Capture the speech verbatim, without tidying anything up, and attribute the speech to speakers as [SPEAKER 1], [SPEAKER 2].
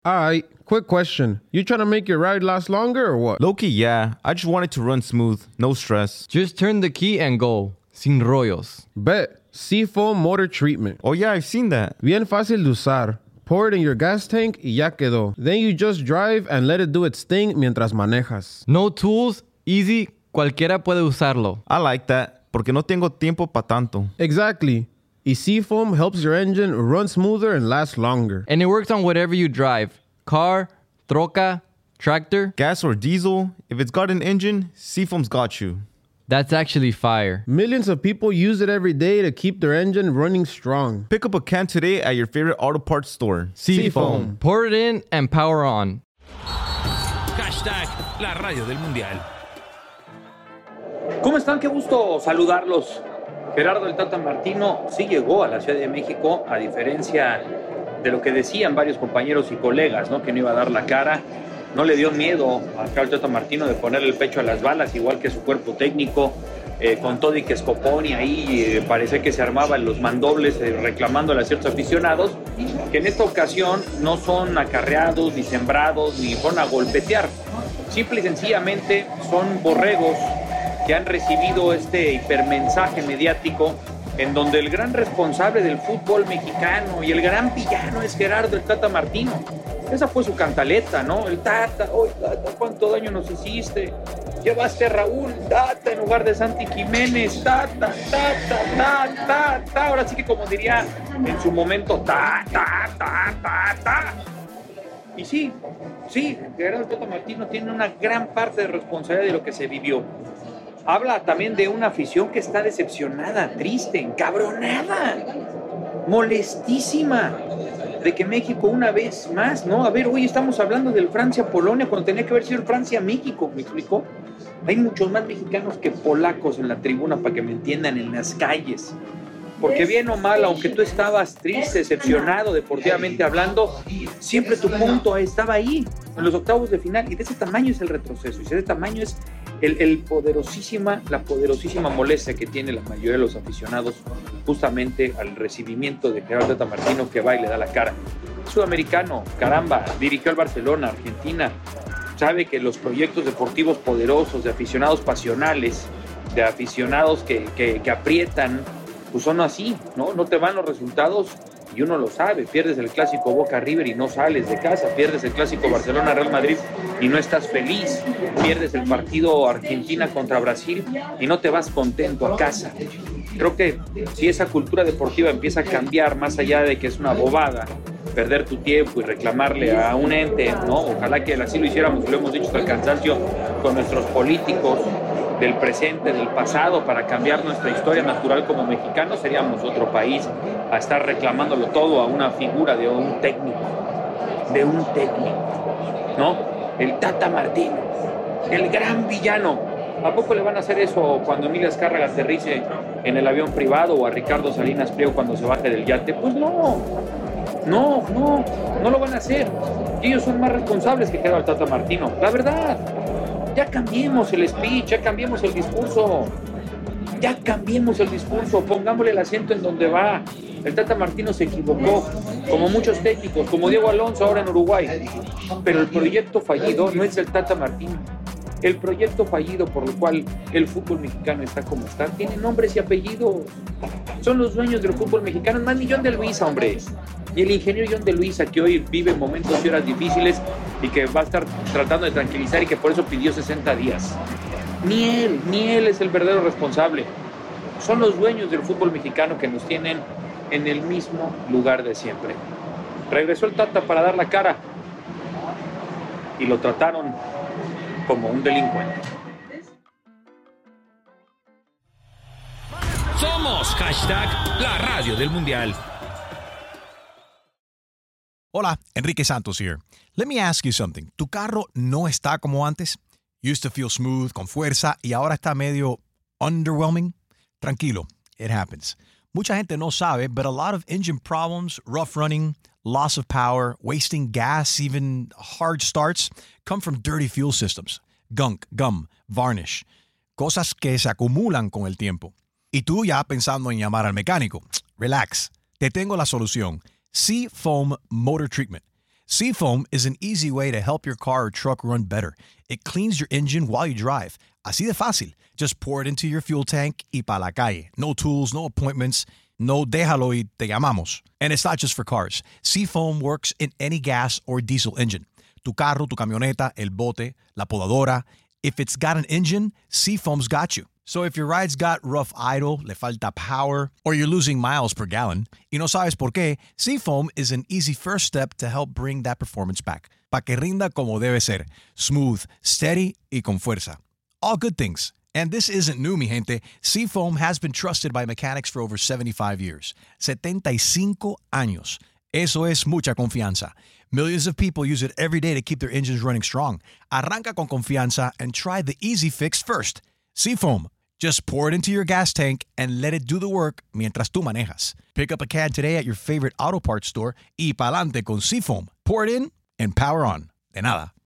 [SPEAKER 1] Alright, quick question. You trying to make your ride last longer or what?
[SPEAKER 2] Low-key, yeah. I just want it to run smooth. No stress.
[SPEAKER 3] Just turn the key and go. Sin rollos.
[SPEAKER 1] Bet. Seafoam Motor Treatment.
[SPEAKER 2] Oh, yeah, I've seen that.
[SPEAKER 1] Bien fácil de usar. Pour it in your gas tank y ya quedó. Then you just drive and let it do its thing mientras manejas.
[SPEAKER 3] No tools, easy, cualquiera puede usarlo.
[SPEAKER 2] I like that, porque no tengo tiempo pa' tanto.
[SPEAKER 1] Exactly. Y Seafoam helps your engine run smoother and last longer.
[SPEAKER 3] And it works on whatever you drive. Car, troca, tractor.
[SPEAKER 2] Gas or diesel, if it's got an engine, Seafoam's got you.
[SPEAKER 3] That's actually fire.
[SPEAKER 1] Millions of people use it every day to keep their engine running strong.
[SPEAKER 2] Pick up a can today at your favorite auto parts store.
[SPEAKER 3] Seafoam. Pour it in and power on.
[SPEAKER 4] Hashtag la radio del mundial.
[SPEAKER 5] ¿Cómo están? Qué gusto saludarlos. Gerardo el Tata Martino sí llegó a la Ciudad de México, a diferencia de lo que decían varios compañeros y colegas, ¿no? Que no iba a dar la cara. No le dio miedo a Gerardo el Tata Martino de ponerle el pecho a las balas, igual que su cuerpo técnico, eh, con todo y que Scoponi ahí eh, parece que se armaban los mandobles eh, reclamándole a ciertos aficionados, que en esta ocasión no son acarreados, ni sembrados, ni van a golpetear. Simple y sencillamente son borregos que han recibido este hipermensaje mediático en donde el gran responsable del fútbol mexicano y el gran villano es Gerardo el Tata Martino. Esa fue su cantaleta, ¿no? El Tata, oh, Tata, ¿cuánto daño nos hiciste? Llevaste a Raúl, Tata, en lugar de Santi Jiménez, Tata, Tata, Tata, Tata. Ahora sí que como diría en su momento, Tata, Tata, Tata. Y sí, sí, Gerardo Tata Martino tiene una gran parte de responsabilidad de lo que se vivió. Habla también de una afición que está decepcionada, triste, encabronada, molestísima de que México una vez más, ¿no? A ver, hoy estamos hablando del Francia-Polonia cuando tenía que haber sido el Francia-México, ¿me explicó? Hay muchos más mexicanos que polacos en la tribuna, para que me entiendan, en las calles. Porque bien o mal, aunque tú estabas triste, decepcionado, deportivamente hablando, siempre tu punto estaba ahí, en los octavos de final, y de ese tamaño es el retroceso, y de ese tamaño es el, el poderosísima, la poderosísima molestia que tiene la mayoría de los aficionados justamente al recibimiento de Gerardo Tata Martino, que va y le da la cara. Sudamericano, caramba, dirigió al Barcelona, Argentina, sabe que los proyectos deportivos poderosos, de aficionados pasionales, de aficionados que, que, que aprietan, pues son así, ¿no? No te van los resultados y uno lo sabe. Pierdes el clásico Boca River y no sales de casa. Pierdes el clásico Barcelona Real Madrid y no estás feliz. Pierdes el partido Argentina contra Brasil y no te vas contento a casa. Creo que si esa cultura deportiva empieza a cambiar, más allá de que es una bobada perder tu tiempo y reclamarle a un ente, ¿no? Ojalá que así lo hiciéramos, lo hemos dicho hasta el cansancio, con nuestros políticos del presente, del pasado, para cambiar nuestra historia natural como mexicanos, seríamos otro país, a estar reclamándolo todo a una figura de un técnico, de un técnico, ¿no? El Tata Martino, el gran villano. ¿A poco le van a hacer eso cuando Emilio Azcárraga aterrice en el avión privado, o a Ricardo Salinas Pliego cuando se baje del yate? Pues no, no, no, no lo van a hacer. Y ellos son más responsables que Gerardo Tata Martino, la verdad. Ya cambiemos el speech, ya cambiemos el discurso, ya cambiemos el discurso, pongámosle el acento en donde va. El Tata Martino se equivocó, como muchos técnicos, como Diego Alonso ahora en Uruguay, pero el proyecto fallido no es el Tata Martino. El proyecto fallido por el cual el fútbol mexicano está como está tiene nombres y apellidos. Son los dueños del fútbol mexicano, más ni John de Luisa, hombre. Y el ingeniero John de Luisa, que hoy vive momentos y horas difíciles y que va a estar tratando de tranquilizar y que por eso pidió sesenta días. Ni él, ni él es el verdadero responsable. Son los dueños del fútbol mexicano que nos tienen en el mismo lugar de siempre. Regresó el Tata para dar la cara y lo trataron como un delincuente.
[SPEAKER 4] Somos hashtag la radio del mundial.
[SPEAKER 6] Hola, Enrique Santos here. Let me ask you something. ¿Tu carro no está como antes? Used to feel smooth, con fuerza, y ahora está medio underwhelming? Tranquilo, it happens. Mucha gente no sabe, but a lot of engine problems, rough running, loss of power, wasting gas, even hard starts, come from dirty fuel systems. Gunk, gum, varnish. Cosas que se acumulan con el tiempo. Y tú ya pensando en llamar al mecánico. Relax, te tengo la solución. Seafoam Motor Treatment. Seafoam is an easy way to help your car or truck run better. It cleans your engine while you drive. Así de fácil. Just pour it into your fuel tank y pa la calle. No tools, no appointments, no déjalo y te llamamos. And it's not just for cars. Seafoam works in any gas or diesel engine. Tu carro, tu camioneta, el bote, la podadora. If it's got an engine, Seafoam's got you. So if your ride's got rough idle, le falta power, or you're losing miles per gallon, y no sabes por qué, Seafoam is an easy first step to help bring that performance back. Pa que rinda como debe ser. Smooth, steady, y con fuerza. All good things. And this isn't new, mi gente. Seafoam has been trusted by mechanics for over seventy-five years. setenta y cinco años. Eso es mucha confianza. Millions of people use it every day to keep their engines running strong. Arranca con confianza and try the easy fix first. Seafoam. Just pour it into your gas tank and let it do the work mientras tú manejas. Pick up a can today at your favorite auto parts store y pa'lante con Seafoam. Pour it in and power on. De nada.